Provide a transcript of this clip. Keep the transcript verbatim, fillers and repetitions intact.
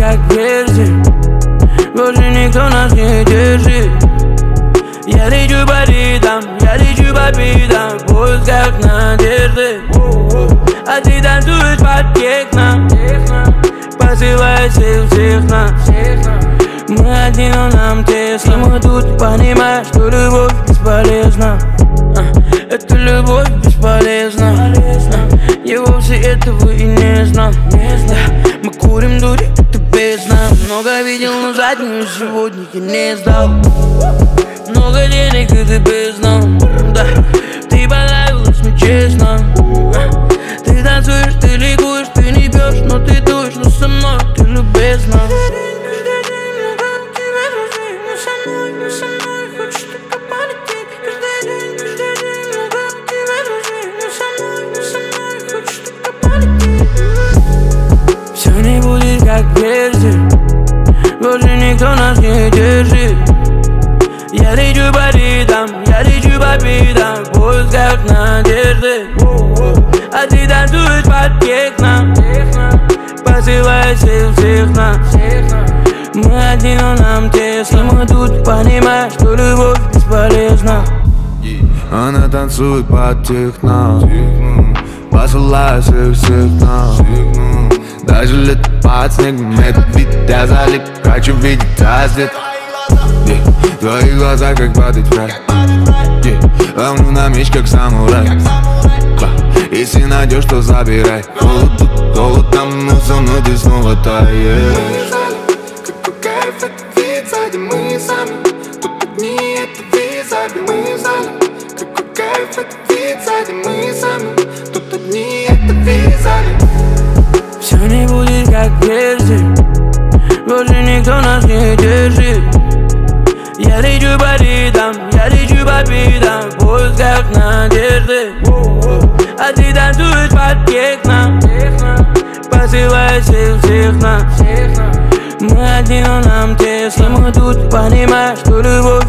как прежде. Больше никто нас не держит. Я лечу по ритам, я лечу по битам, в поисках надежды. А ты танцуешь под техно, посылая сил всех нас. Мы одни, но нам тесно. Мы тут понимаем, что любовь бесполезна. Эта любовь бесполезна. Я вовсе этого и не знал. Мы курим дури, это бездна. Много видел, но заднюю сегодня я не сдал. Много денег, и ты бездна. Да, ты понравилась мне честно. Ты танцуешь, ты ликуешь, ты не пьешь, но ты точно со мной, ты любезна. Все не будет как прежде. Больше никто нас не держит. Я лечу по ритам, я лечу по битам, в поисках надежды. А ты танцуешь под техно, посылая сил всех нас. Мы одни, но нам тесно. Мы тут понимаем, что любовь бесполезна. Она танцует под техно, посылая сил всех нас. Даже лето под снегом, этот вид я залип, хочу видеть рассвет. Yeah. Твои глаза как падать в рай, yeah. Ловлю на меч как самурай, yeah. Если найдешь, то забирай. Холод тут, холод там, но со мной ты снова таешь. Какой кайф этот вид, сзади мы сами. Тут одни, это визаби, мы в зале. Какой кайф этот вид, сзади мы сами. Тут одни, это визаби. Все не будет как прежде. Больше никто нас не держит. Я лечу по ритам, я лечу по битам, в поисках надежды. А ты танцуешь под техно, посылая сил всех нас. Мы одни, но нам тесно. Мы тут понимаем, что любовь